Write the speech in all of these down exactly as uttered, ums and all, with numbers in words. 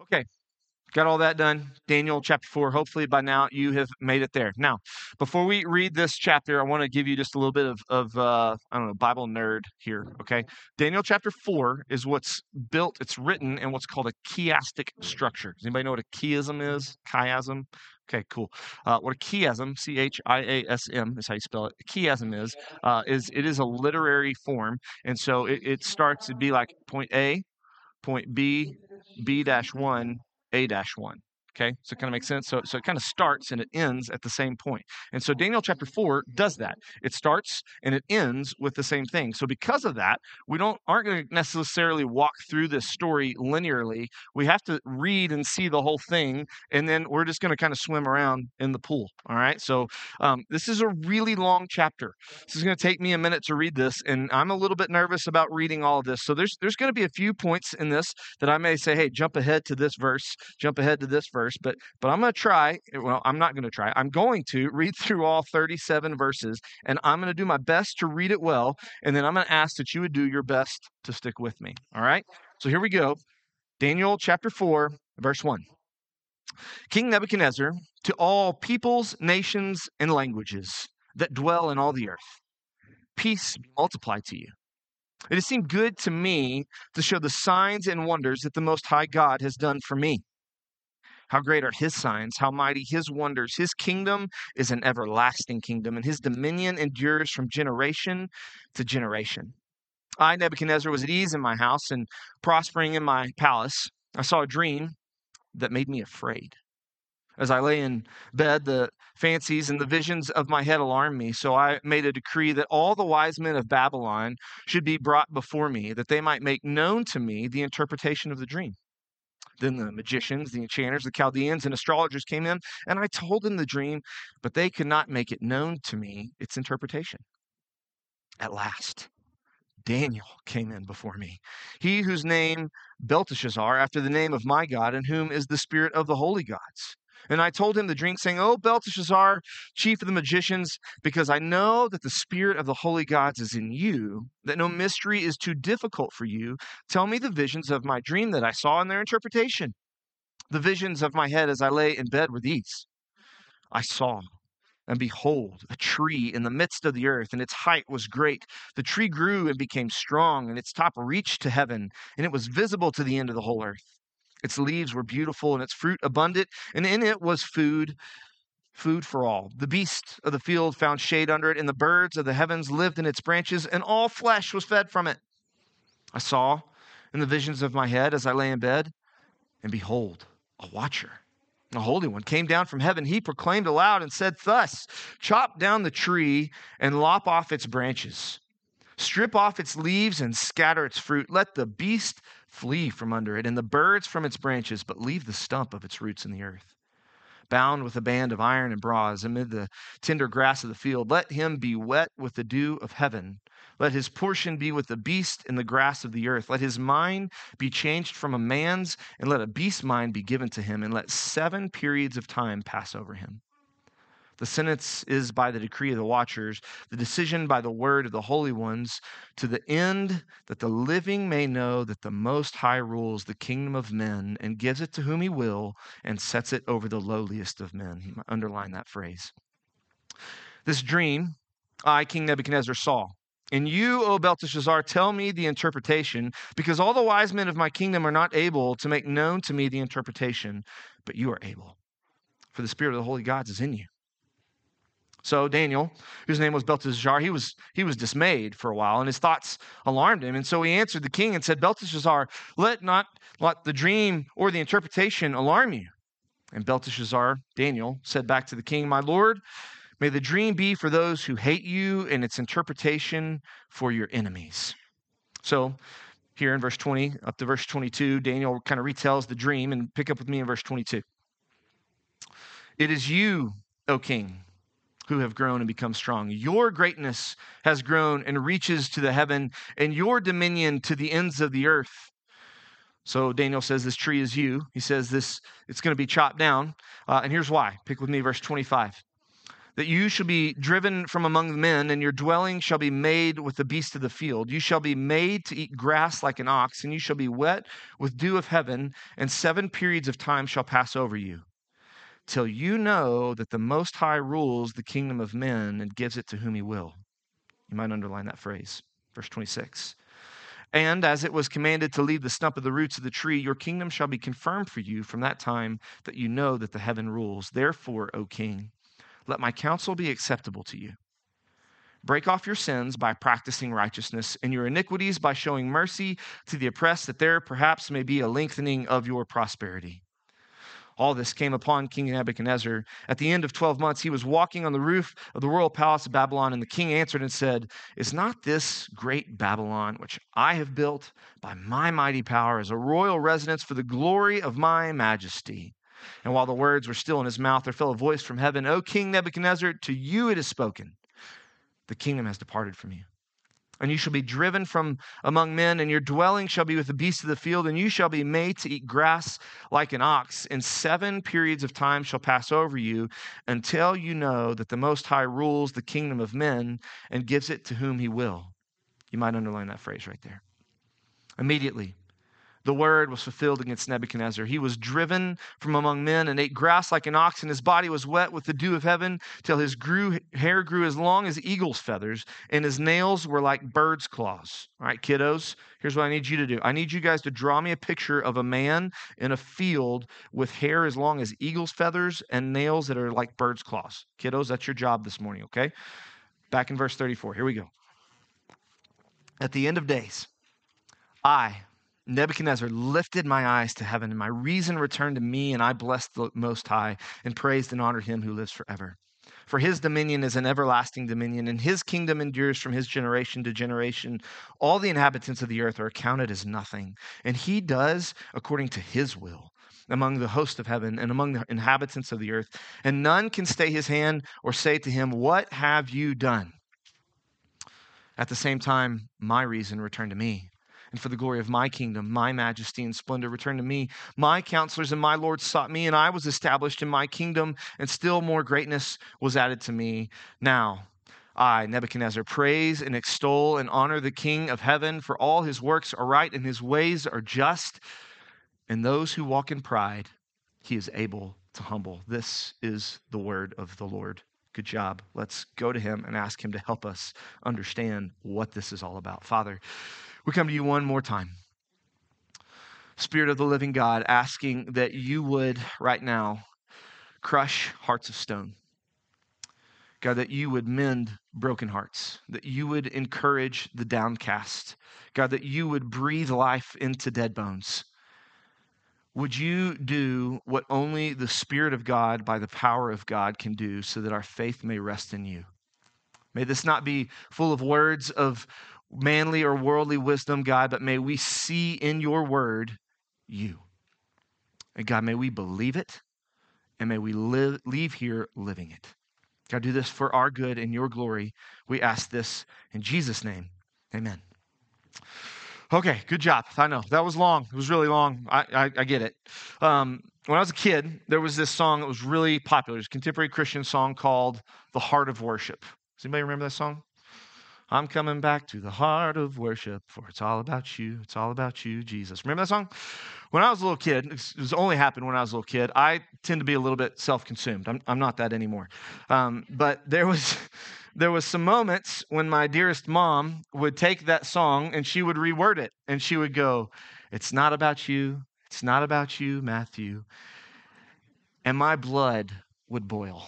Okay, got all that done. Daniel chapter four. Hopefully by now you have made it there. Now, before we read this chapter, I want to give you just a little bit of, of uh, I don't know, Bible nerd here, okay? Daniel chapter four is what's built, it's written in what's called a chiastic structure. Does anybody know what a chiasm is? Chiasm? Okay, cool. Uh, what a chiasm, C H I A S M is how you spell it. A chiasm is, uh, is it is a literary form. And so it, it starts to be like point A, point B, B dash one, A dash one. Okay, so it kind of makes sense. So, so it kind of starts and it ends at the same point. And so Daniel chapter four does that. It starts and it ends with the same thing. So because of that, we don't aren't going to necessarily walk through this story linearly. We have to read and see the whole thing, and then we're just going to kind of swim around in the pool. All right. So um, this is a really long chapter. This is going to take me a minute to read this, and I'm a little bit nervous about reading all of this. So there's there's going to be a few points in this that I may say, hey, jump ahead to this verse, jump ahead to this verse, but but I'm going to try. Well, I'm not going to try. I'm going to read through all thirty-seven verses, and I'm going to do my best to read it well, and then I'm going to ask that you would do your best to stick with me. All right? So here we go. Daniel chapter four, verse one. King Nebuchadnezzar, to all peoples, nations, and languages that dwell in all the earth, peace be multiplied to you. It has seemed good to me to show the signs and wonders that the Most High God has done for me. How great are his signs, how mighty his wonders. His kingdom is an everlasting kingdom, and his dominion endures from generation to generation. I, Nebuchadnezzar, was at ease in my house and prospering in my palace. I saw a dream that made me afraid. As I lay in bed, the fancies and the visions of my head alarmed me. So I made a decree that all the wise men of Babylon should be brought before me, that they might make known to me the interpretation of the dream. Then the magicians, the enchanters, the Chaldeans, and astrologers came in, and I told them the dream, but they could not make it known to me its interpretation. At last, Daniel came in before me, he whose name Belteshazzar, after the name of my God, in whom is the spirit of the holy gods. And I told him the dream, saying, O Belteshazzar, chief of the magicians, because I know that the spirit of the holy gods is in you, that no mystery is too difficult for you, tell me the visions of my dream that I saw and their interpretation. The visions of my head as I lay in bed were these. I saw, and behold, a tree in the midst of the earth, and its height was great. The tree grew and became strong, and its top reached to heaven, and it was visible to the end of the whole earth. Its leaves were beautiful, and its fruit abundant, and in it was food, food for all. The beasts of the field found shade under it, and the birds of the heavens lived in its branches, and all flesh was fed from it. I saw in the visions of my head as I lay in bed, and behold, a watcher, a holy one, came down from heaven. He proclaimed aloud and said thus, chop down the tree and lop off its branches. Strip off its leaves and scatter its fruit. Let the beast flee from under it and the birds from its branches, but leave the stump of its roots in the earth. Bound with a band of iron and bronze amid the tender grass of the field, let him be wet with the dew of heaven. Let his portion be with the beast in the grass of the earth. Let his mind be changed from a man's, and let a beast's mind be given to him, and let seven periods of time pass over him. The sentence is by the decree of the watchers, the decision by the word of the holy ones, to the end that the living may know that the Most High rules the kingdom of men and gives it to whom he will and sets it over the lowliest of men. He might underline that phrase. This dream I, King Nebuchadnezzar, saw. And you, O Belteshazzar, tell me the interpretation, because all the wise men of my kingdom are not able to make known to me the interpretation, but you are able, for the spirit of the holy gods is in you. So Daniel, whose name was Belteshazzar, he was he was dismayed for a while, and his thoughts alarmed him. And so he answered the king and said, Belteshazzar, let not let the dream or the interpretation alarm you. And Belteshazzar, Daniel, said back to the king, my lord, may the dream be for those who hate you and its interpretation for your enemies. So here in verse twenty, up to verse twenty-two, Daniel kind of retells the dream, and pick up with me in verse twenty-two. It is you, O king, who have grown and become strong. Your greatness has grown and reaches to the heaven, and your dominion to the ends of the earth. So Daniel says this tree is you. He says this, it's going to be chopped down. Uh, and here's why. Pick with me verse twenty-five. that you shall be driven from among men, and your dwelling shall be made with the beasts of the field. You shall be made to eat grass like an ox, and you shall be wet with dew of heaven, and seven periods of time shall pass over you, till you know that the Most High rules the kingdom of men and gives it to whom he will. You might underline that phrase. Verse twenty-six. And as it was commanded to leave the stump of the roots of the tree, your kingdom shall be confirmed for you from that time that you know that the heaven rules. Therefore, O king, let my counsel be acceptable to you. Break off your sins by practicing righteousness, and your iniquities by showing mercy to the oppressed, that there perhaps may be a lengthening of your prosperity. All this came upon King Nebuchadnezzar. At the end of twelve months, he was walking on the roof of the royal palace of Babylon, and the king answered and said, Is not this great Babylon, which I have built by my mighty power as a royal residence for the glory of my majesty? And while the words were still in his mouth, there fell a voice from heaven, O King Nebuchadnezzar, to you it is spoken. The kingdom has departed from you. And you shall be driven from among men, and your dwelling shall be with the beasts of the field, and you shall be made to eat grass like an ox. And seven periods of time shall pass over you until you know that the Most High rules the kingdom of men and gives it to whom he will. You might underline that phrase right there. Immediately, the word was fulfilled against Nebuchadnezzar. He was driven from among men and ate grass like an ox, and his body was wet with the dew of heaven till his grew, hair grew as long as eagle's feathers, and his nails were like bird's claws. All right, kiddos, here's what I need you to do. I need you guys to draw me a picture of a man in a field with hair as long as eagle's feathers and nails that are like bird's claws. Kiddos, that's your job this morning, okay? Back in verse thirty-four. Here we go. At the end of days, I, Nebuchadnezzar, lifted my eyes to heaven, and my reason returned to me, and I blessed the Most High and praised and honored him who lives forever. For his dominion is an everlasting dominion, and his kingdom endures from his generation to generation. All the inhabitants of the earth are accounted as nothing, and he does according to his will among the host of heaven and among the inhabitants of the earth. And none can stay his hand or say to him, What have you done? At the same time, my reason returned to me. And for the glory of my kingdom, my majesty and splendor returned to me. My counselors and my lords sought me, and I was established in my kingdom, and still more greatness was added to me. Now, I, Nebuchadnezzar, praise and extol and honor the King of heaven, for all his works are right and his ways are just. And those who walk in pride, he is able to humble. This is the word of the Lord. Good job. Let's go to him and ask him to help us understand what this is all about. Father, we come to you one more time. Spirit of the living God, asking that you would right now crush hearts of stone. God, that you would mend broken hearts, that you would encourage the downcast. God, that you would breathe life into dead bones. Would you do what only the Spirit of God by the power of God can do so that our faith may rest in you? May this not be full of words of manly or worldly wisdom, God, but may we see in your word you. And God, may we believe it, and may we live, leave here living it. God, do this for our good and your glory. We ask this in Jesus' name. Amen. Okay, good job. I know, that was long. It was really long. I, I, I get it. Um, when I was a kid, there was this song that was really popular. It's a contemporary Christian song called The Heart of Worship. Does anybody remember that song? I'm coming back to the heart of worship, for it's all about you. It's all about you, Jesus. Remember that song? When I was a little kid, it was only happened when I was a little kid, I tend to be a little bit self-consumed. I'm, I'm not that anymore. Um, but there was there was some moments when my dearest mom would take that song and she would reword it. And she would go, it's not about you. It's not about you, Matthew. And my blood would boil.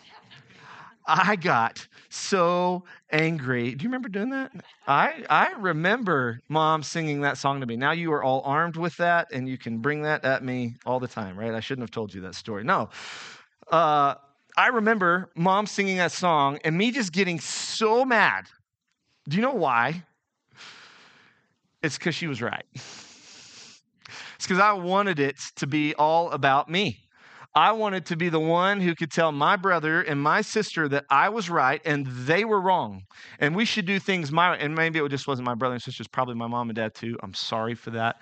I got so angry. Do you remember doing that? I I remember Mom singing that song to me. Now you are all armed with that, and you can bring that at me all the time, right? I shouldn't have told you that story. No. Uh, I remember Mom singing that song, and me just getting so mad. Do you know why? It's because she was right. It's because I wanted it to be all about me. I wanted to be the one who could tell my brother and my sister that I was right and they were wrong. And we should do things my way. And maybe it just wasn't my brother and sister, it's probably my mom and dad too. I'm sorry for that.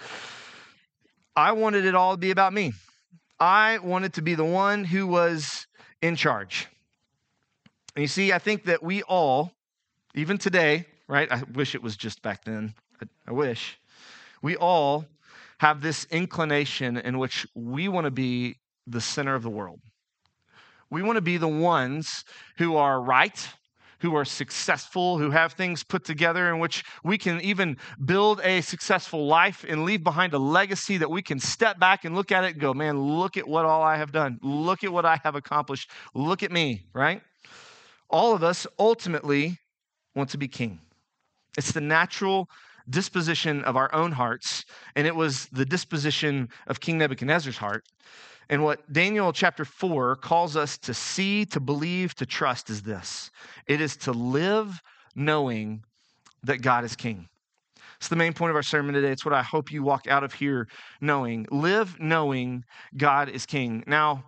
I wanted it all to be about me. I wanted to be the one who was in charge. And you see, I think that we all, even today, right? I wish it was just back then. I, I wish. We all have this inclination in which we want to be the center of the world. We want to be the ones who are right, who are successful, who have things put together, in which we can even build a successful life and leave behind a legacy that we can step back and look at it and go, man, look at what all I have done. Look at what I have accomplished. Look at me, right? All of us ultimately want to be king. It's the natural disposition of our own hearts, and it was the disposition of King Nebuchadnezzar's heart. And what Daniel chapter four calls us to see, to believe, to trust is this. It is to live knowing that God is king. It's the main point of our sermon today. It's what I hope you walk out of here knowing. Live knowing God is king. Now,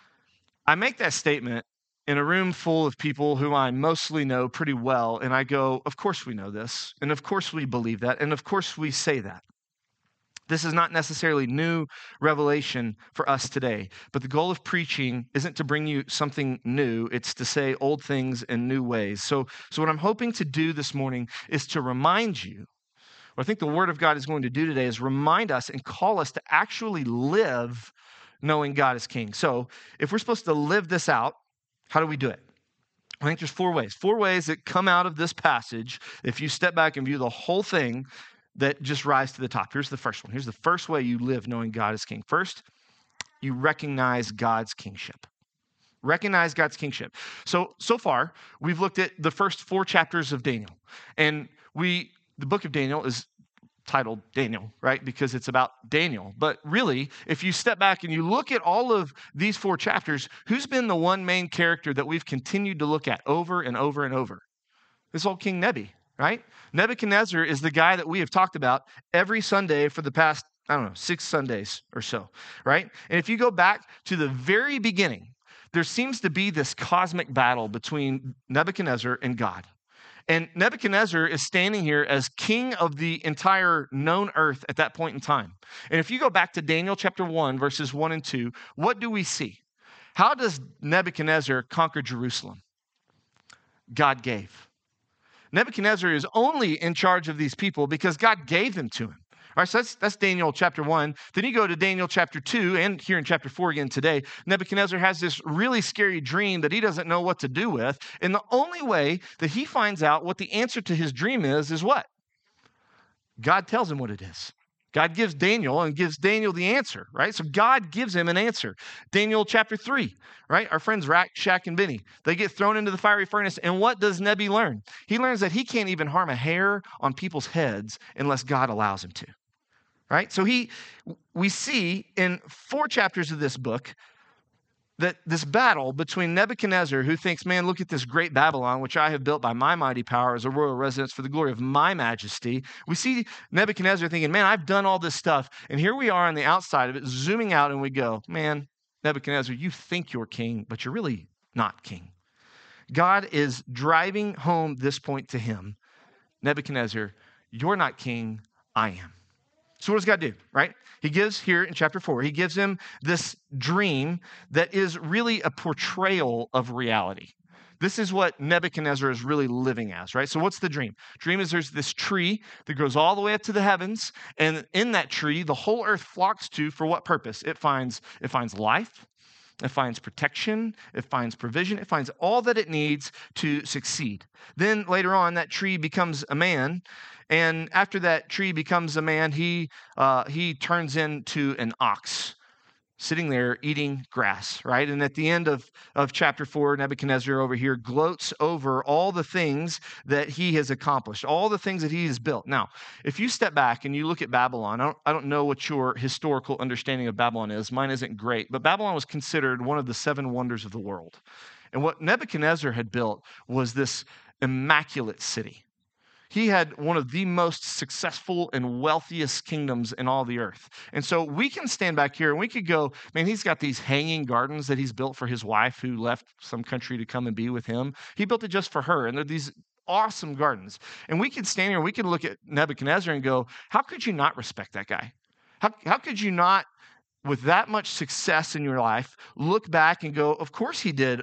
I make that statement in a room full of people who I mostly know pretty well, and I go, of course we know this, and of course we believe that, and of course we say that. This is not necessarily new revelation for us today, but the goal of preaching isn't to bring you something new. It's to say old things in new ways. So, so what I'm hoping to do this morning is to remind you, what I think the Word of God is going to do today is remind us and call us to actually live knowing God is king. So if we're supposed to live this out, how do we do it? I think there's four ways. Four ways that come out of this passage, if you step back and view the whole thing, that just rise to the top. Here's the first one. Here's the first way you live knowing God is king. First, you recognize God's kingship. Recognize God's kingship. So, so far, we've looked at the first four chapters of Daniel. And we, the book of Daniel is titled Daniel, right? Because it's about Daniel. But really, if you step back and you look at all of these four chapters, who's been the one main character that we've continued to look at over and over and over? This old King Nebi, right? Nebuchadnezzar is the guy that we have talked about every Sunday for the past, I don't know, six Sundays or so, right? And if you go back to the very beginning, there seems to be this cosmic battle between Nebuchadnezzar and God. And Nebuchadnezzar is standing here as king of the entire known earth at that point in time. And if you go back to Daniel chapter one, verses one and two, what do we see? How does Nebuchadnezzar conquer Jerusalem? God gave. Nebuchadnezzar is only in charge of these people because God gave them to him. All right, so that's, that's Daniel chapter one. Then you go to Daniel chapter two, and here in chapter four again today, Nebuchadnezzar has this really scary dream that he doesn't know what to do with. And the only way that he finds out what the answer to his dream is, is what? God tells him what it is. God gives Daniel and gives Daniel the answer, right? So God gives him an answer. Daniel chapter three, right? Our friends Rack, Shack, and Benny, they get thrown into the fiery furnace. And what does Nebi learn? He learns that he can't even harm a hair on people's heads unless God allows him to, right? So he, we see in four chapters of this book that this battle between Nebuchadnezzar, who thinks, man, look at this great Babylon, which I have built by my mighty power as a royal residence for the glory of my majesty. We see Nebuchadnezzar thinking, man, I've done all this stuff. And here we are on the outside of it, zooming out, and we go, man, Nebuchadnezzar, you think you're king, but you're really not king. God is driving home this point to him. Nebuchadnezzar, you're not king, I am. So what does God do, right? He gives here in chapter four, he gives him this dream that is really a portrayal of reality. This is what Nebuchadnezzar is really living as, right? So what's the dream? Dream is there's this tree that goes all the way up to the heavens, and in that tree, the whole earth flocks to for what purpose? It finds, it finds life, it finds protection, it finds provision, it finds all that it needs to succeed. Then later on, that tree becomes a man. And after that tree becomes a man, he uh, he turns into an ox, sitting there eating grass, right? And at the end of, of chapter four, Nebuchadnezzar over here gloats over all the things that he has accomplished, all the things that he has built. Now, if you step back and you look at Babylon, I don't, I don't know what your historical understanding of Babylon is. Mine isn't great, but Babylon was considered one of the seven wonders of the world. And what Nebuchadnezzar had built was this immaculate city. He had one of the most successful and wealthiest kingdoms in all the earth. And so we can stand back here and we could go, man, he's got these hanging gardens that he's built for his wife who left some country to come and be with him. He built it just for her. And they're these awesome gardens. And we could stand here and we could look at Nebuchadnezzar and go, how could you not respect that guy? How, how could you not, with that much success in your life, look back and go, of course he did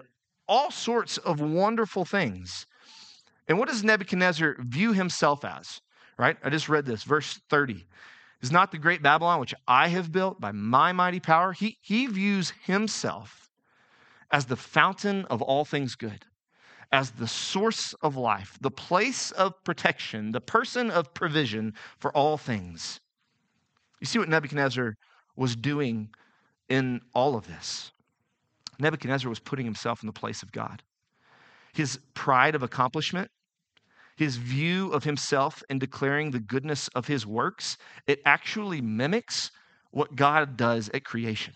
all sorts of wonderful things. And what does Nebuchadnezzar view himself as? Right? I just read this, verse thirty. Is not the great Babylon, which I have built by my mighty power? He, he views himself as the fountain of all things good, as the source of life, the place of protection, the person of provision for all things. You see what Nebuchadnezzar was doing in all of this? Nebuchadnezzar was putting himself in the place of God. His pride of accomplishment, his view of himself and declaring the goodness of his works, it actually mimics what God does at creation.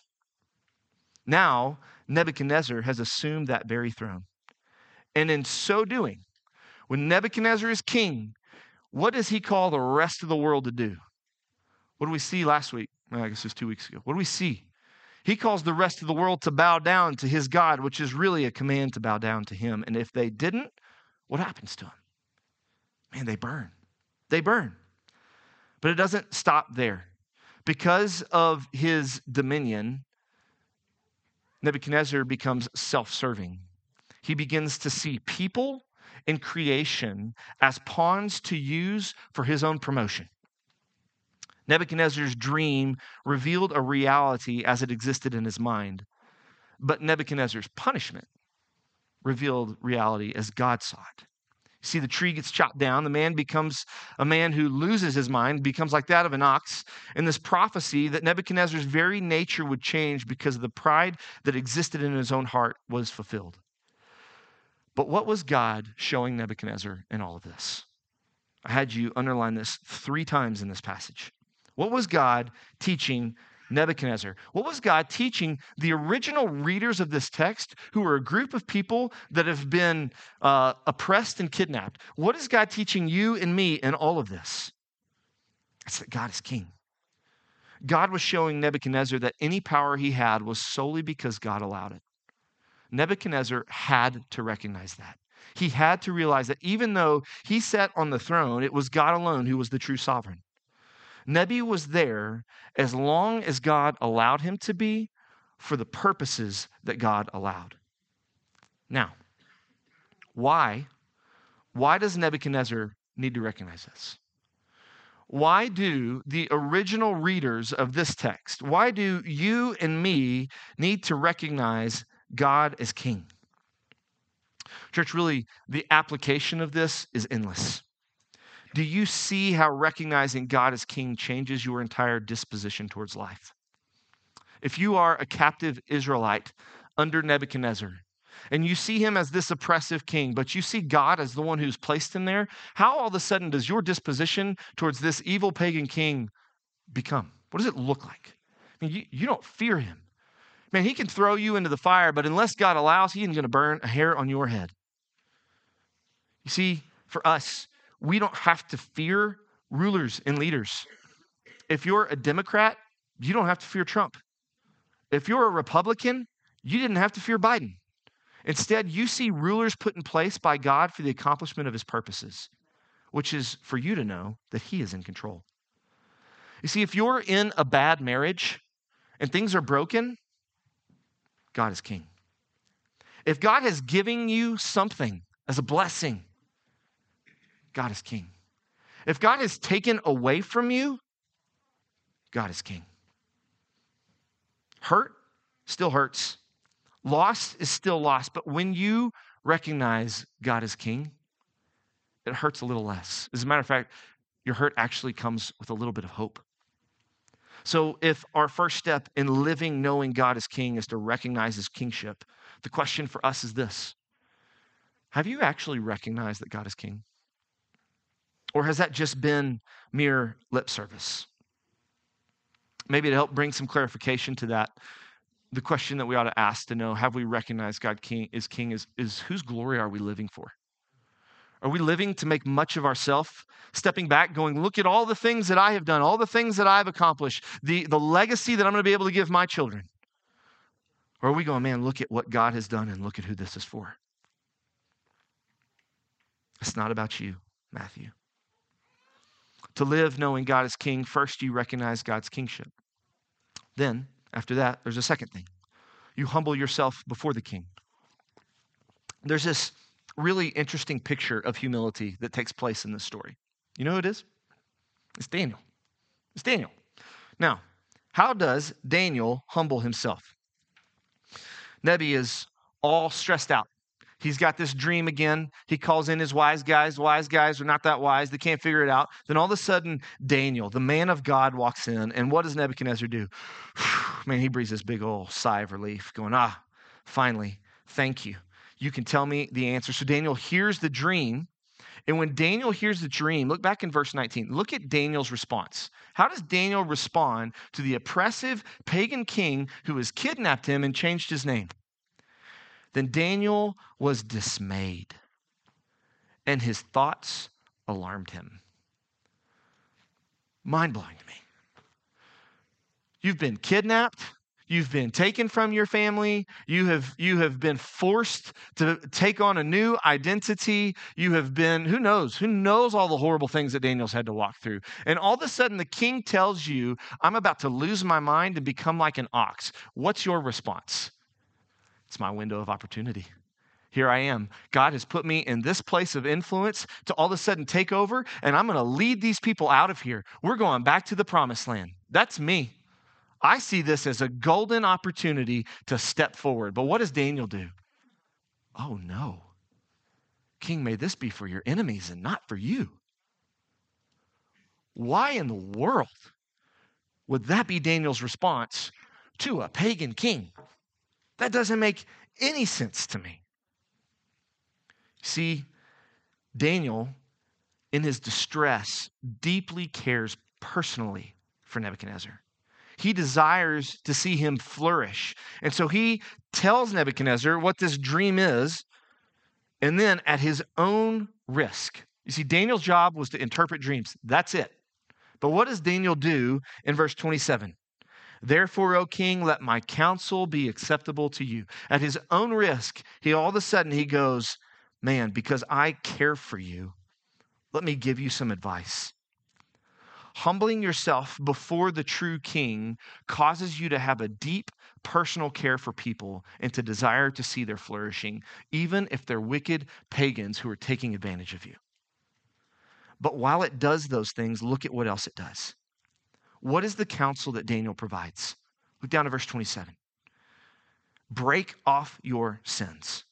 Now, Nebuchadnezzar has assumed that very throne. And in so doing, when Nebuchadnezzar is king, what does he call the rest of the world to do? What do we see last week? Well, I guess it was two weeks ago. What do we see? He calls the rest of the world to bow down to his God, which is really a command to bow down to him. And if they didn't, what happens to them? Man, they burn. They burn. But it doesn't stop there. Because of his dominion, Nebuchadnezzar becomes self-serving. He begins to see people and creation as pawns to use for his own promotion. Nebuchadnezzar's dream revealed a reality as it existed in his mind, but Nebuchadnezzar's punishment revealed reality as God saw it. See, the tree gets chopped down. The man becomes a man who loses his mind, becomes like that of an ox. And this prophecy that Nebuchadnezzar's very nature would change because of the pride that existed in his own heart was fulfilled. But what was God showing Nebuchadnezzar in all of this? I had you underline this three times in this passage. What was God teaching Nebuchadnezzar? What was God teaching the original readers of this text, who are a group of people that have been uh, oppressed and kidnapped? What is God teaching you and me in all of this? It's that God is king. God was showing Nebuchadnezzar that any power he had was solely because God allowed it. Nebuchadnezzar had to recognize that. He had to realize that even though he sat on the throne, it was God alone who was the true sovereign. Nebi was there as long as God allowed him to be for the purposes that God allowed. Now, why? Why does Nebuchadnezzar need to recognize this? Why do the original readers of this text, why do you and me need to recognize God as king? Church, really, the application of this is endless. Do you see how recognizing God as king changes your entire disposition towards life? If you are a captive Israelite under Nebuchadnezzar, and you see him as this oppressive king, but you see God as the one who's placed him there, how all of a sudden does your disposition towards this evil pagan king become? What does it look like? I mean, you, you don't fear him. Man, he can throw you into the fire, but unless God allows, he isn't going to burn a hair on your head. You see, for us, we don't have to fear rulers and leaders. If you're a Democrat, you don't have to fear Trump. If you're a Republican, you didn't have to fear Biden. Instead, you see rulers put in place by God for the accomplishment of his purposes, which is for you to know that he is in control. You see, if you're in a bad marriage and things are broken, God is king. If God has given you something as a blessing, God is king. If God has taken away from you, God is king. Hurt still hurts. Loss is still loss. But when you recognize God is king, it hurts a little less. As a matter of fact, your hurt actually comes with a little bit of hope. So if our first step in living knowing God is king is to recognize his kingship, the question for us is this: have you actually recognized that God is king? Or has that just been mere lip service? Maybe to help bring some clarification to that, the question that we ought to ask to know, have we recognized God king is king, is, is whose glory are we living for? Are we living to make much of ourselves, stepping back, going, look at all the things that I have done, all the things that I've accomplished, the, the legacy that I'm going to be able to give my children? Or are we going, man, look at what God has done and look at who this is for? It's not about you, Matthew. To live knowing God is king, first you recognize God's kingship. Then, after that, there's a second thing. You humble yourself before the king. there's this really interesting picture of humility that takes place in this story. You know who it is? It's Daniel. It's Daniel. Now, how does Daniel humble himself? Nebi is all stressed out. He's got this dream again. He calls in his wise guys. Wise guys are not that wise. They can't figure it out. Then all of a sudden, Daniel, the man of God, walks in. And what does Nebuchadnezzar do? Man, he breathes this big old sigh of relief, going, ah, finally, thank you. You can tell me the answer. So Daniel hears the dream. And when Daniel hears the dream, look back in verse nineteen. Look at Daniel's response. How does Daniel respond to the oppressive pagan king who has kidnapped him and changed his name? Then Daniel was dismayed, and his thoughts alarmed him. Mind-blowing to me. You've been kidnapped. You've been taken from your family. You have, you have been forced to take on a new identity. You have been, who knows, who knows all the horrible things that Daniel's had to walk through. And all of a sudden, the king tells you, I'm about to lose my mind and become like an ox. What's your response? It's my window of opportunity. Here I am. God has put me in this place of influence to all of a sudden take over, and I'm going to lead these people out of here. We're going back to the promised land. That's me. I see this as a golden opportunity to step forward. But what does Daniel do? Oh no. King, may this be for your enemies and not for you. Why in the world would that be Daniel's response to a pagan king? That doesn't make any sense to me. See, Daniel, in his distress, deeply cares personally for Nebuchadnezzar. He desires to see him flourish. And so he tells Nebuchadnezzar what this dream is, and then at his own risk. You see, Daniel's job was to interpret dreams. That's it. But what does Daniel do in verse twenty-seven? Therefore, O king, let my counsel be acceptable to you. At his own risk, he all of a sudden he goes, man, because I care for you, let me give you some advice. Humbling yourself before the true king causes you to have a deep personal care for people and to desire to see their flourishing, even if they're wicked pagans who are taking advantage of you. But while it does those things, look at what else it does. What is the counsel that Daniel provides? Look down to verse twenty-seven. Break off your sins.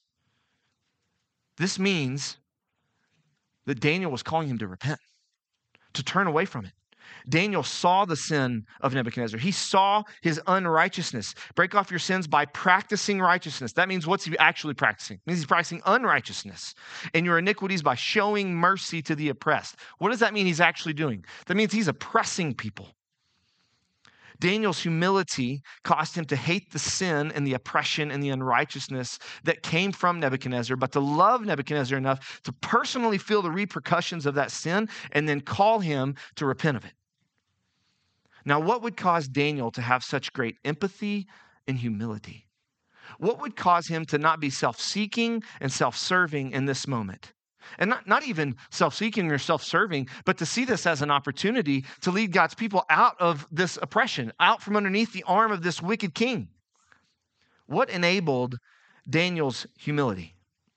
This means that Daniel was calling him to repent, to turn away from it. Daniel saw the sin of Nebuchadnezzar. He saw his unrighteousness. Break off your sins by practicing righteousness. That means what's he actually practicing? It means he's practicing unrighteousness. And your iniquities by showing mercy to the oppressed. What does that mean he's actually doing? That means he's oppressing people. Daniel's humility caused him to hate the sin and the oppression and the unrighteousness that came from Nebuchadnezzar, but to love Nebuchadnezzar enough to personally feel the repercussions of that sin and then call him to repent of it. Now, what would cause Daniel to have such great empathy and humility? What would cause him to not be self-seeking and self-serving in this moment? And not, not even self-seeking or self-serving, but to see this as an opportunity to lead God's people out of this oppression, out from underneath the arm of this wicked king. What enabled Daniel's humility?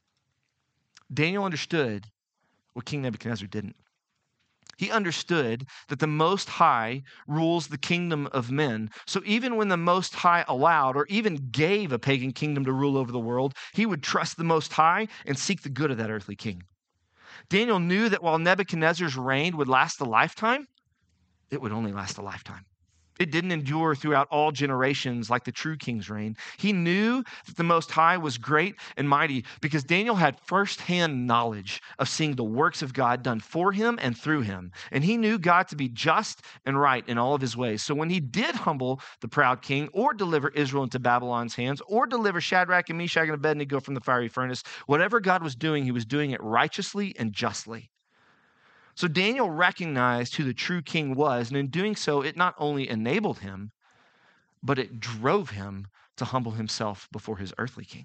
Daniel understood what King Nebuchadnezzar didn't. He understood that the Most High rules the kingdom of men. So even when the Most High allowed or even gave a pagan kingdom to rule over the world, he would trust the Most High and seek the good of that earthly king. Daniel knew that while Nebuchadnezzar's reign would last a lifetime, it would only last a lifetime. It didn't endure throughout all generations like the true king's reign. He knew that the Most High was great and mighty because Daniel had firsthand knowledge of seeing the works of God done for him and through him. And he knew God to be just and right in all of his ways. So when he did humble the proud king or deliver Israel into Babylon's hands or deliver Shadrach and Meshach and Abednego from the fiery furnace, whatever God was doing, he was doing it righteously and justly. So Daniel recognized who the true king was, and in doing so, it not only enabled him, but it drove him to humble himself before his earthly king.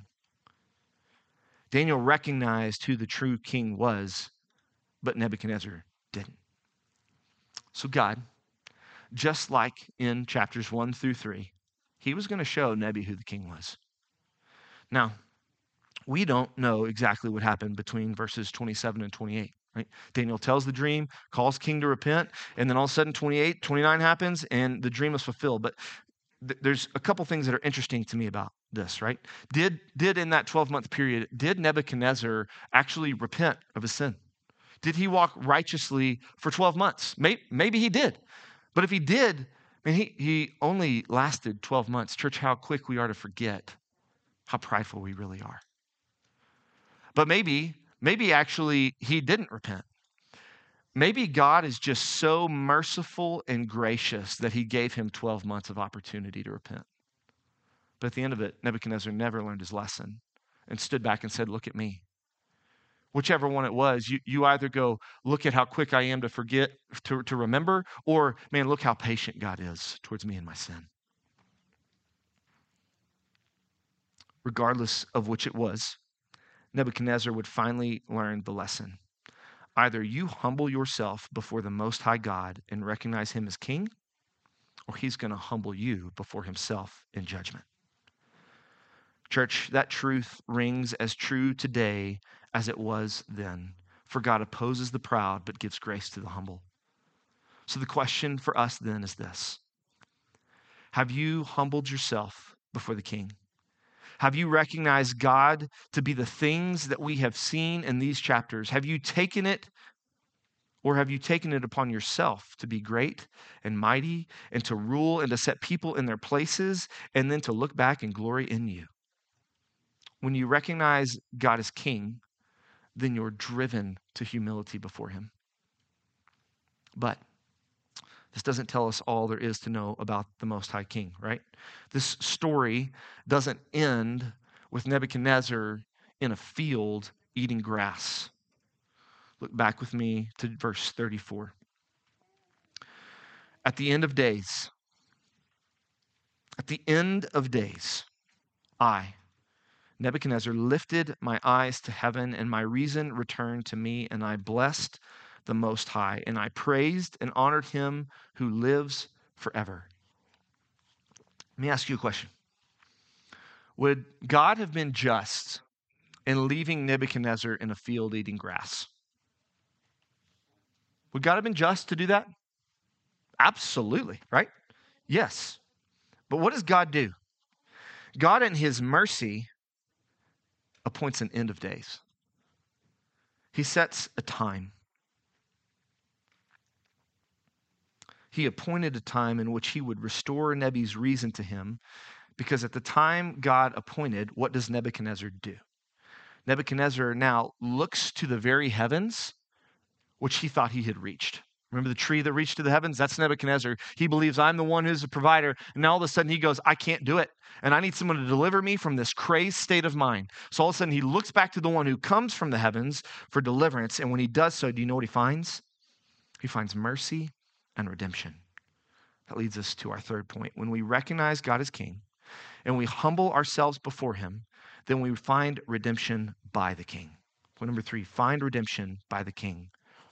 Daniel recognized who the true king was, but Nebuchadnezzar didn't. So God, just like in chapters one through three, he was going to show Nebi who the king was. Now, We don't know exactly what happened between verses twenty-seven and twenty-eight. Right? Daniel tells the dream, calls king to repent, and then all of a sudden twenty-eight, twenty-nine happens, and the dream is fulfilled. But th- there's a couple things that are interesting to me about this, right? Did, did in that twelve-month period, did Nebuchadnezzar actually repent of his sin? Did he walk righteously for twelve months? Maybe, maybe he did. But if he did, man, he, he only lasted twelve months. Church, how quick we are to forget how prideful we really are. But maybe, maybe actually he didn't repent. Maybe God is just so merciful and gracious that he gave him twelve months of opportunity to repent. But at the end of it, Nebuchadnezzar never learned his lesson and stood back and said, look at me. Whichever one it was, you, you either go, look at how quick I am to forget, to, to remember, or man, look how patient God is towards me and my sin. Regardless of which it was, Nebuchadnezzar would finally learn the lesson. Either you humble yourself before the Most High God and recognize him as king, or he's going to humble you before himself in judgment. Church, that truth rings as true today as it was then. For God opposes the proud, but gives grace to the humble. So the question for us then is this: have you humbled yourself before the king? Have you recognized God to be the things that we have seen in these chapters? Have you taken it, or have you taken it upon yourself to be great and mighty and to rule and to set people in their places and then to look back and glory in you? When you recognize God as king, then you're driven to humility before him. But this doesn't tell us all there is to know about the Most High King, right? This story doesn't end with Nebuchadnezzar in a field eating grass. Look back with me to verse thirty-four. At the end of days, at the end of days, I, Nebuchadnezzar, lifted my eyes to heaven, and my reason returned to me, and I blessed the Most High, and I praised and honored him who lives forever. Let me ask you a question. Would God have been just in leaving Nebuchadnezzar in a field eating grass? Would God have been just to do that? Absolutely, right? Yes. But what does God do? God, in his mercy, appoints an end of days. He sets a time. He appointed a time in which he would restore Nebu's reason to him, because at the time God appointed, what does Nebuchadnezzar do? Nebuchadnezzar now looks to the very heavens, which he thought he had reached. Remember the tree that reached to the heavens? That's Nebuchadnezzar. He believes I'm the one who's the provider. And now all of a sudden he goes, I can't do it. And I need someone to deliver me from this crazed state of mind. So all of a sudden he looks back to the one who comes from the heavens for deliverance. And when he does so, do you know what he finds? He finds mercy and redemption. That leads us to our third point. When we recognize God as king and we humble ourselves before him, then we find redemption by the king. Point number three, find redemption by the king.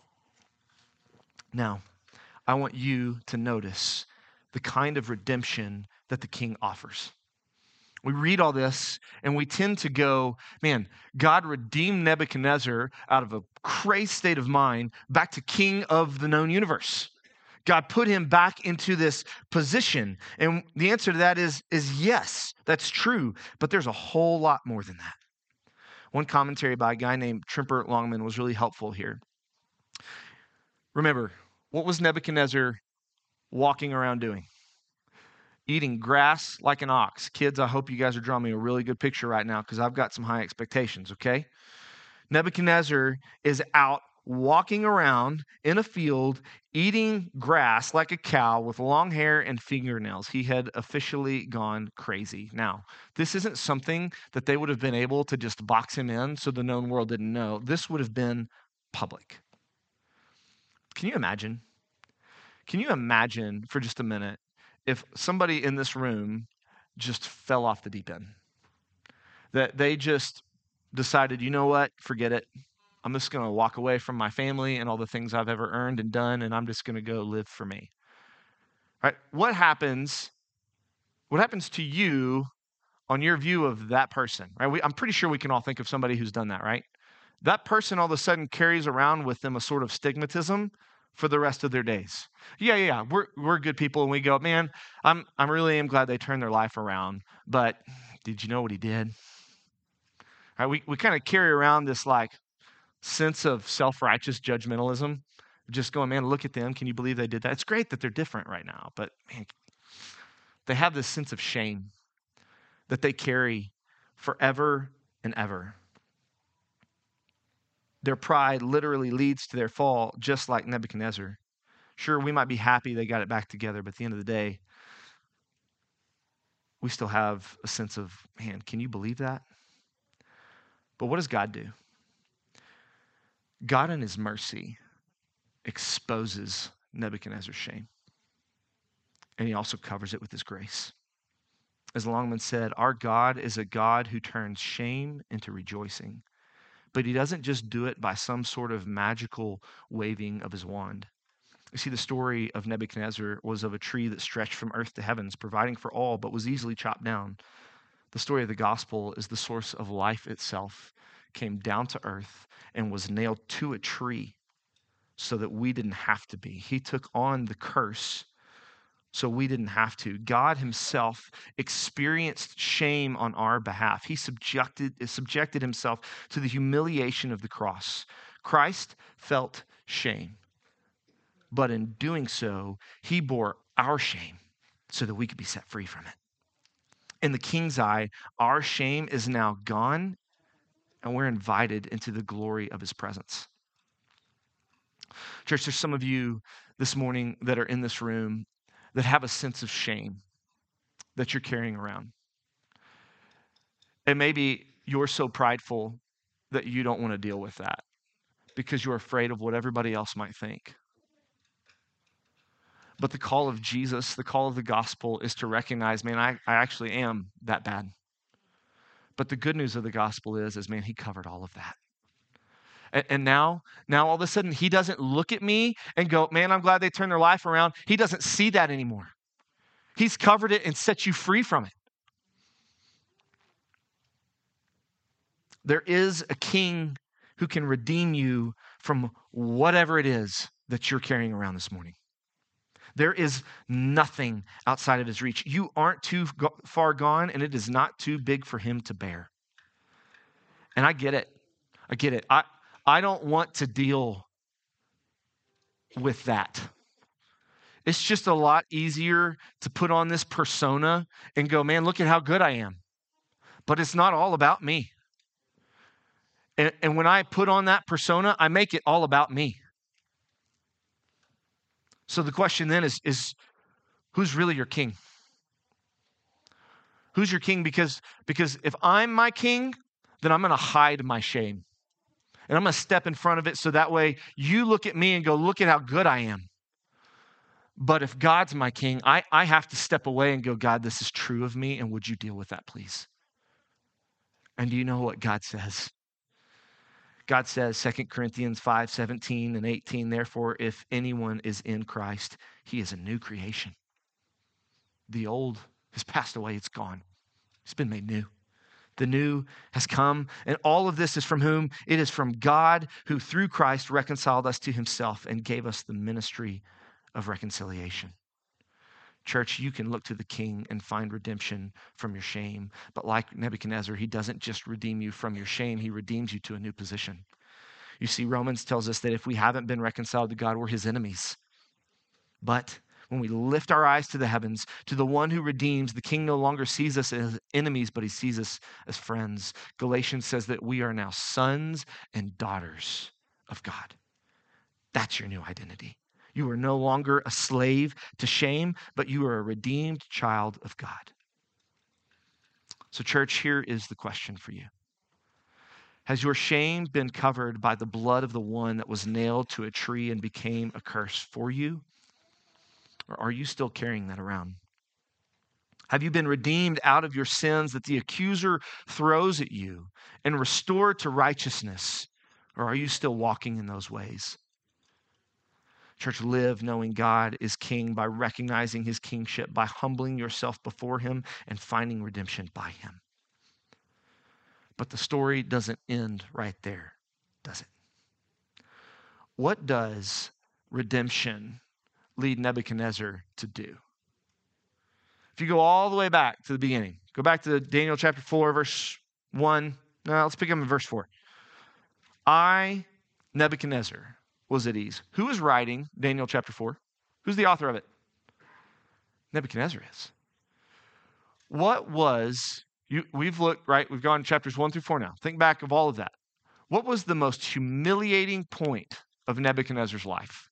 Now, I want you to notice the kind of redemption that the king offers. We read all this and we tend to go, man, God redeemed Nebuchadnezzar out of a crazy state of mind back to king of the known universe. God put him back into this position. And the answer to that is, is yes, that's true. But there's a whole lot more than that. One commentary by a guy named Tremper Longman was really helpful here. Remember, what was Nebuchadnezzar walking around doing? Eating grass like an ox. Kids, I hope you guys are drawing me a really good picture right now because I've got some high expectations, okay? Nebuchadnezzar is out walking around in a field eating grass like a cow with long hair and fingernails. He had officially gone crazy. Now, this isn't something that they would have been able to just box him in so the known world didn't know. This would have been public. Can you imagine? Can you imagine for just a minute if somebody in this room just fell off the deep end? That they just decided, you know what, forget it. I'm just going to walk away from my family and all the things I've ever earned and done, and I'm just going to go live for me. Right? What happens, what happens to you on your view of that person, right? We, I'm pretty sure we can all think of somebody who's done that, right? That person all of a sudden carries around with them a sort of stigmatism for the rest of their days. Yeah, yeah, yeah. We're we're good people, and we go, man, I'm I'm really am glad they turned their life around. But did you know what he did? Right? We we kind of carry around this like sense of self-righteous judgmentalism, just going, man, look at them. Can you believe they did that? It's great that they're different right now, but man, they have this sense of shame that they carry forever and ever. Their pride literally leads to their fall, just like Nebuchadnezzar. Sure, we might be happy they got it back together, but at the end of the day, we still have a sense of, man, can you believe that? But what does God do? God in his mercy exposes Nebuchadnezzar's shame. And he also covers it with his grace. As Longman said, our God is a God who turns shame into rejoicing. But he doesn't just do it by some sort of magical waving of his wand. You see, the story of Nebuchadnezzar was of a tree that stretched from earth to heavens, providing for all, but was easily chopped down. The story of the gospel is the source of life itself, came down to earth and was nailed to a tree so that we didn't have to be. He took on the curse so we didn't have to. God himself experienced shame on our behalf. He subjected, subjected himself to the humiliation of the cross. Christ felt shame, but in doing so, he bore our shame so that we could be set free from it. In the king's eye, our shame is now gone, and we're invited into the glory of his presence. Church, there's some of you this morning that are in this room that have a sense of shame that you're carrying around. And maybe you're so prideful that you don't want to deal with that because you're afraid of what everybody else might think. But the call of Jesus, the call of the gospel is to recognize, man, I, I actually am that bad. But the good news of the gospel is, is man, he covered all of that. And, and now, now all of a sudden, he doesn't look at me and go, man, I'm glad they turned their life around. He doesn't see that anymore. He's covered it and set you free from it. There is a king who can redeem you from whatever it is that you're carrying around this morning. There is nothing outside of his reach. You aren't too go- far gone, and it is not too big for him to bear. And I get it. I get it. I, I don't want to deal with that. It's just a lot easier to put on this persona and go, man, look at how good I am. But it's not all about me. And, and when I put on that persona, I make it all about me. So the question then is, is who's really your king? Who's your king? Because, because if I'm my king, then I'm going to hide my shame. And I'm going to step in front of it so that way you look at me and go, look at how good I am. But if God's my king, I, I have to step away and go, God, this is true of me, and would you deal with that, please? And do you know what God says? God says, Second Corinthians five, seventeen and eighteen, therefore, if anyone is in Christ, he is a new creation. The old has passed away, it's gone. It's been made new. The new has come, and all of this is from whom? It is from God, who through Christ reconciled us to himself and gave us the ministry of reconciliation. Church, you can look to the King and find redemption from your shame. But like Nebuchadnezzar, he doesn't just redeem you from your shame, he redeems you to a new position. You see, Romans tells us that if we haven't been reconciled to God, we're his enemies. But when we lift our eyes to the heavens, to the one who redeems, the King no longer sees us as enemies, but he sees us as friends. Galatians says that we are now sons and daughters of God. That's your new identity. You are no longer a slave to shame, but you are a redeemed child of God. So, church, here is the question for you. Has your shame been covered by the blood of the one that was nailed to a tree and became a curse for you? Or are you still carrying that around? Have you been redeemed out of your sins that the accuser throws at you and restored to righteousness? Or are you still walking in those ways? Church, live knowing God is king by recognizing his kingship, by humbling yourself before him and finding redemption by him. But the story doesn't end right there, does it? What does redemption lead Nebuchadnezzar to do? If you go all the way back to the beginning, go back to Daniel chapter four, verse one. No, let's pick up in verse four. I, Nebuchadnezzar, was at ease. Who is writing Daniel chapter four? Who's the author of it? Nebuchadnezzar is. What was, you, we've looked, right? We've gone chapters one through four now. Think back of all of that. What was the most humiliating point of Nebuchadnezzar's life?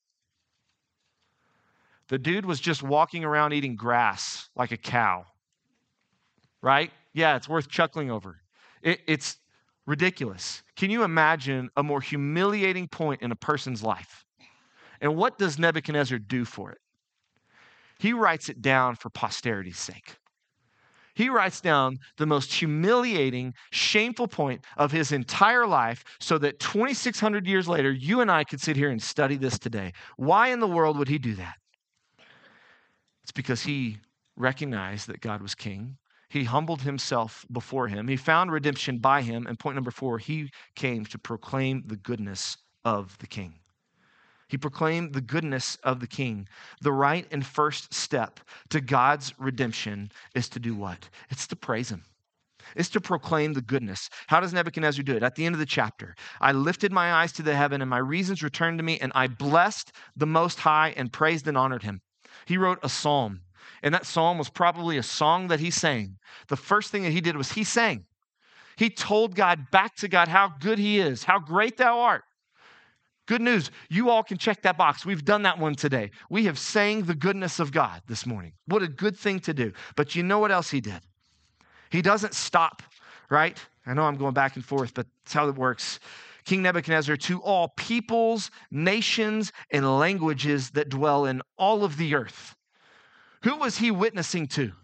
The dude was just walking around eating grass like a cow, right? Yeah, it's worth chuckling over. It, it's ridiculous. Can you imagine a more humiliating point in a person's life? And what does Nebuchadnezzar do for it? He writes it down for posterity's sake. He writes down the most humiliating, shameful point of his entire life so that twenty-six hundred years later, you and I could sit here and study this today. Why in the world would he do that? It's because he recognized that God was king. He humbled himself before him. He found redemption by him. And point number four, he came to proclaim the goodness of the king. He proclaimed the goodness of the king. The right and first step to God's redemption is to do what? It's to praise him. It's to proclaim the goodness. How does Nebuchadnezzar do it? At the end of the chapter, I lifted my eyes to the heaven and my reasons returned to me, and I blessed the Most High and praised and honored him. He wrote a psalm, and that psalm was probably a song that he sang. The first thing that he did was he sang. He told God, back to God, how good he is, how great thou art. Good news, you all can check that box. We've done that one today. We have sang the goodness of God this morning. What a good thing to do. But you know what else he did? He doesn't stop, right? I know I'm going back and forth, but that's how it works. King Nebuchadnezzar, to all peoples, nations, and languages that dwell in all of the earth. Who was he witnessing to?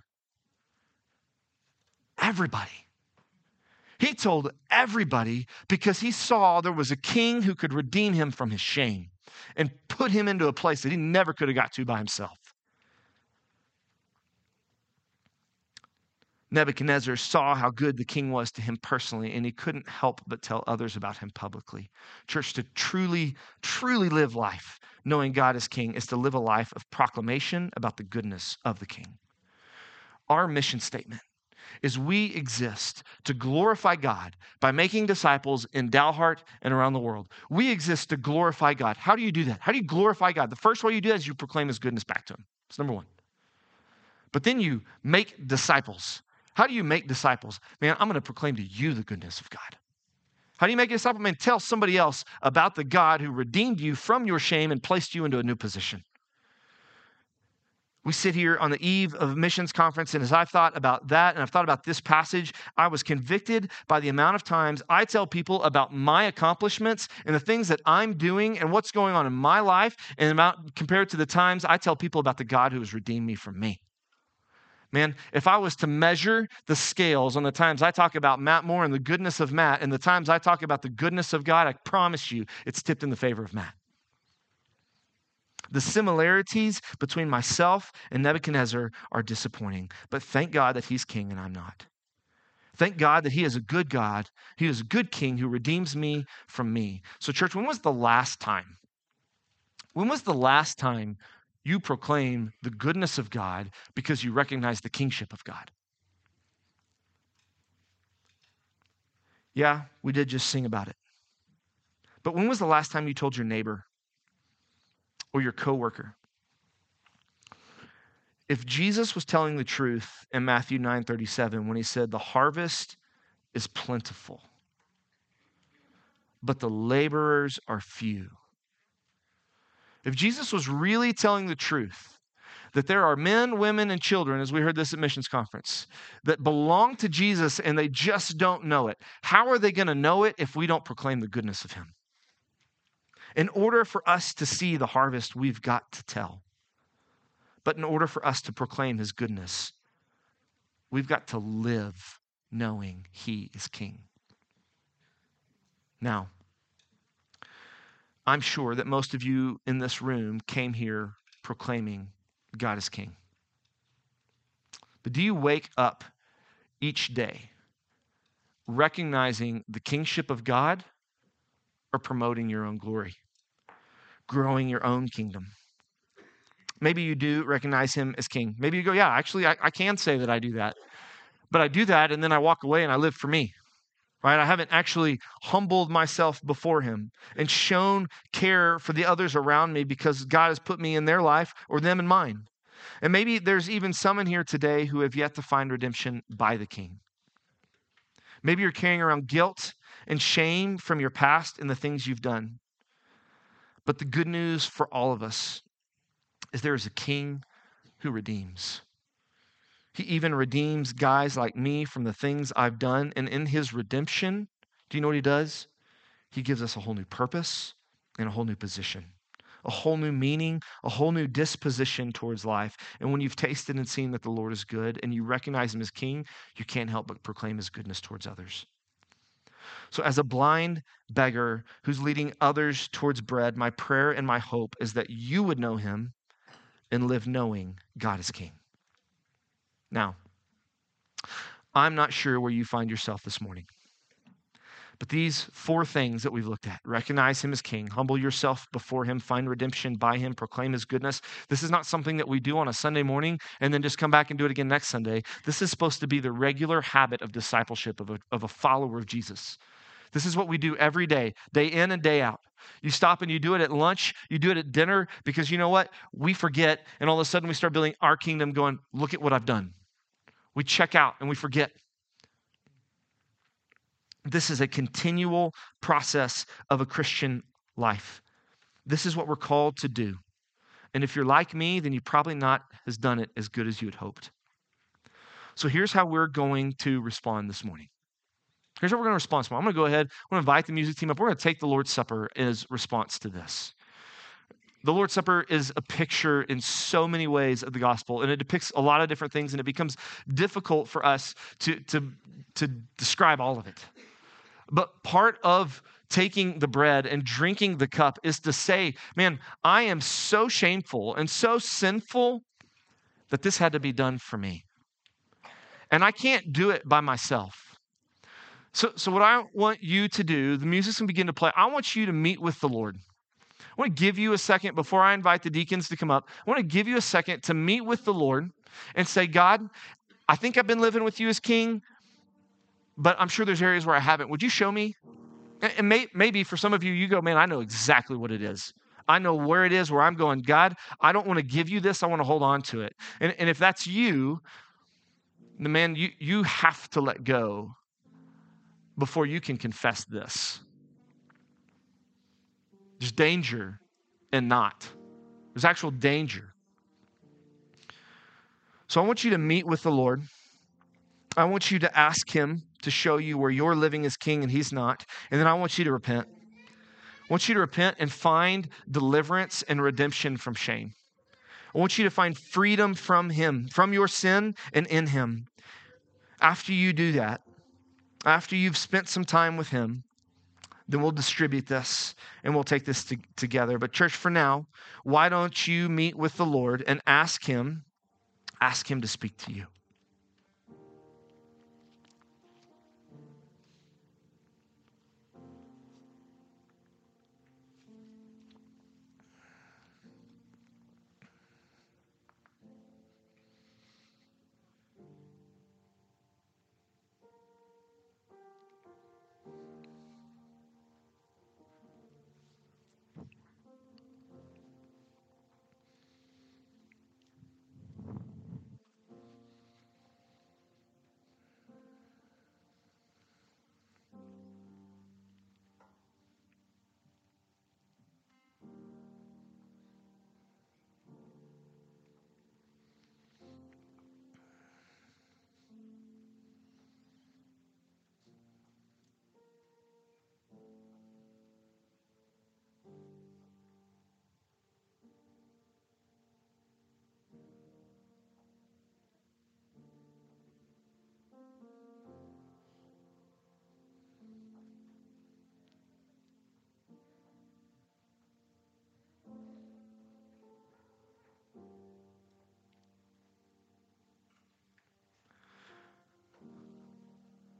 Everybody. He told everybody because he saw there was a king who could redeem him from his shame and put him into a place that he never could have got to by himself. Nebuchadnezzar saw how good the king was to him personally, and he couldn't help but tell others about him publicly. Church, to truly, truly live life, knowing God is king, is to live a life of proclamation about the goodness of the king. Our mission statement is we exist to glorify God by making disciples in Dalhart and around the world. We exist to glorify God. How do you do that? How do you glorify God? The first way you do that is you proclaim his goodness back to him. That's number one. But then you make disciples. How do you make disciples? Man, I'm going to proclaim to you the goodness of God. How do you make a disciple? Man, tell somebody else about the God who redeemed you from your shame and placed you into a new position. We sit here on the eve of a missions conference, and as I've thought about that and I've thought about this passage, I was convicted by the amount of times I tell people about my accomplishments and the things that I'm doing and what's going on in my life, and about compared to the times I tell people about the God who has redeemed me from me. Man, if I was to measure the scales on the times I talk about Matt Moore and the goodness of Matt and the times I talk about the goodness of God, I promise you it's tipped in the favor of Matt. The similarities between myself and Nebuchadnezzar are disappointing, but thank God that he's king and I'm not. Thank God that he is a good God. He is a good king who redeems me from me. So church, when was the last time? When was the last time you proclaim the goodness of God because you recognize the kingship of God? Yeah, we did just sing about it. But when was the last time you told your neighbor or your coworker? If Jesus was telling the truth in Matthew nine thirty-seven when he said, the harvest is plentiful, but the laborers are few. If Jesus was really telling the truth, that there are men, women, and children, as we heard this at Missions Conference, that belong to Jesus and they just don't know it, how are they going to know it if we don't proclaim the goodness of him? In order for us to see the harvest, we've got to tell. But in order for us to proclaim his goodness, we've got to live knowing he is king. Now, I'm sure that most of you in this room came here proclaiming God is king. But do you wake up each day recognizing the kingship of God or promoting your own glory, growing your own kingdom? Maybe you do recognize him as king. Maybe you go, yeah, actually, I, I can say that I do that. But I do that, and then I walk away and I live for me, right? I haven't actually humbled myself before him and shown care for the others around me because God has put me in their life or them in mine. And maybe there's even some in here today who have yet to find redemption by the king. Maybe you're carrying around guilt and shame from your past and the things you've done. But the good news for all of us is there is a king who redeems. He even redeems guys like me from the things I've done. And in his redemption, do you know what he does? He gives us a whole new purpose and a whole new position, a whole new meaning, a whole new disposition towards life. And when you've tasted and seen that the Lord is good and you recognize him as king, you can't help but proclaim his goodness towards others. So as a blind beggar who's leading others towards bread, my prayer and my hope is that you would know him and live knowing God is king. Now, I'm not sure where you find yourself this morning, but these four things that we've looked at, recognize him as king, humble yourself before him, find redemption by him, proclaim his goodness. This is not something that we do on a Sunday morning and then just come back and do it again next Sunday. This is supposed to be the regular habit of discipleship of a, of a follower of Jesus. This is what we do every day, day in and day out. You stop and you do it at lunch, you do it at dinner, because you know what? We forget, and all of a sudden we start building our kingdom going, look at what I've done. We check out and we forget. This is a continual process of a Christian life. This is what we're called to do. And if you're like me, then you probably not has done it as good as you had hoped. So here's how we're going to respond this morning. Here's how we're going to respond. I'm going to go ahead. I'm going to invite the music team up. We're going to take the Lord's Supper as response to this. The Lord's Supper is a picture in so many ways of the gospel, and it depicts a lot of different things, and it becomes difficult for us to, to, to describe all of it. But part of taking the bread and drinking the cup is to say, man, I am so shameful and so sinful that this had to be done for me. And I can't do it by myself. So, so what I want you to do, the music's going to begin to play. I want you to meet with the Lord. I want to give you a second before I invite the deacons to come up. I want to give you a second to meet with the Lord and say, God, I think I've been living with you as king, but I'm sure there's areas where I haven't. Would you show me? And may, maybe for some of you, you go, man, I know exactly what it is. I know where it is where I'm going, God, I don't want to give you this. I want to hold on to it. And, and if that's you, the man, you, you have to let go before you can confess this. There's danger and not. There's actual danger. So I want you to meet with the Lord. I want you to ask him to show you where you're living as king and he's not. And then I want you to repent. I want you to repent and find deliverance and redemption from shame. I want you to find freedom from him, from your sin and in him. After you do that, after you've spent some time with him, then we'll distribute this and we'll take this to, together. But church, for now, why don't you meet with the Lord and ask him, ask him to speak to you.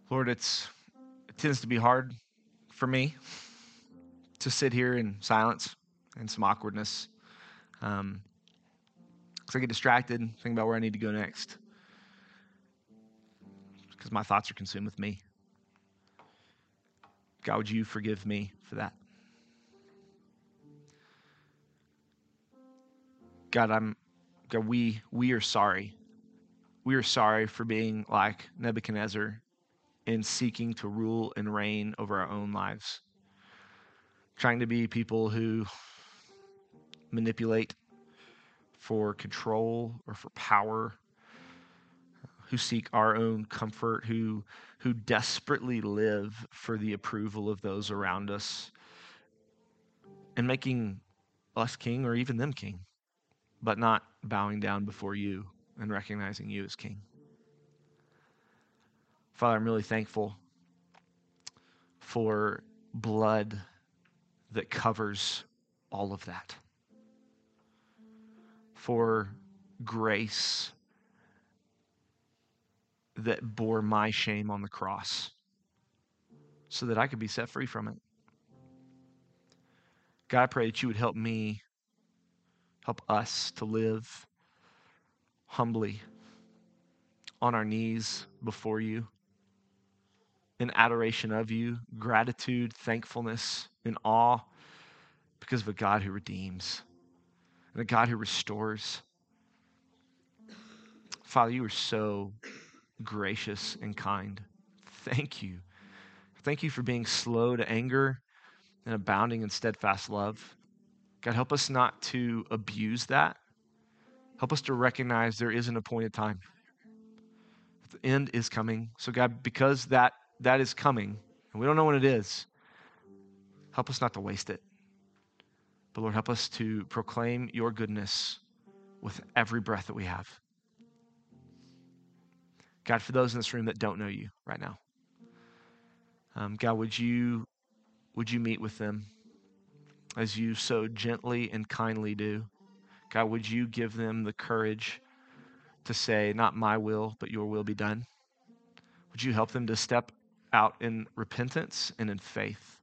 Lord, it's it tends to be hard for me to sit here in silence and some awkwardness. Um, because I get distracted and think about where I need to go next. Because my thoughts are consumed with me. God, would you forgive me for that? God, I'm God, we we are sorry. We are sorry for being like Nebuchadnezzar in seeking to rule and reign over our own lives. Trying to be people who manipulate for control or for power, who seek our own comfort, who who desperately live for the approval of those around us, and making us king or even them king, but not bowing down before you and recognizing you as king. Father, I'm really thankful for blood that covers all of that, for grace that bore my shame on the cross so that I could be set free from it. God, I pray that you would help me, help us to live humbly on our knees before you, in adoration of you, gratitude, thankfulness, and awe, because of a God who redeems and a God who restores. Father, you are so gracious and kind. Thank you. Thank you for being slow to anger and abounding in steadfast love. God, help us not to abuse that. Help us to recognize there is an appointed time. The end is coming. So God, because that that is coming, and we don't know when it is, help us not to waste it. But Lord, help us to proclaim your goodness with every breath that we have. God, for those in this room that don't know you right now, um, God, would you would you meet with them as you so gently and kindly do? God, would you give them the courage to say, not my will, but your will be done? Would you help them to step out in repentance and in faith?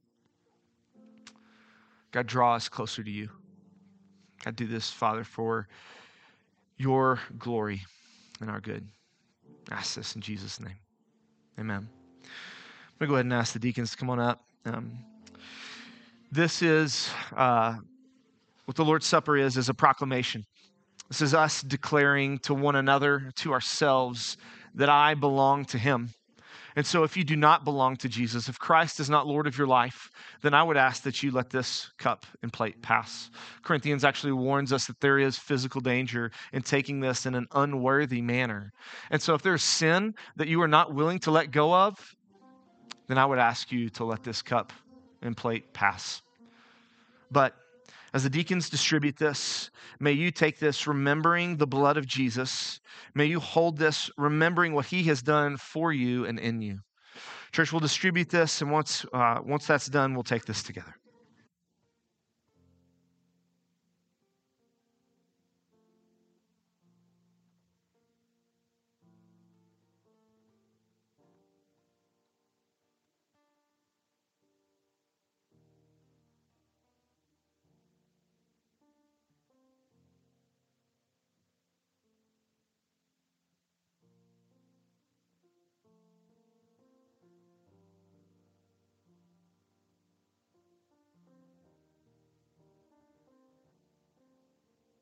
God, draw us closer to you. God, do this, Father, for your glory and our good. I ask this in Jesus' name. Amen. I'm going to go ahead and ask the deacons to come on up. Um, this is uh, what the Lord's Supper is, is a proclamation. This is us declaring to one another, to ourselves, that I belong to him. And so if you do not belong to Jesus, if Christ is not Lord of your life, then I would ask that you let this cup and plate pass. Corinthians actually warns us that there is physical danger in taking this in an unworthy manner. And so if there's sin that you are not willing to let go of, then I would ask you to let this cup and plate pass. But as the deacons distribute this, may you take this remembering the blood of Jesus. May you hold this remembering what he has done for you and in you. Church, we'll distribute this, and once uh, once that's done, we'll take this together.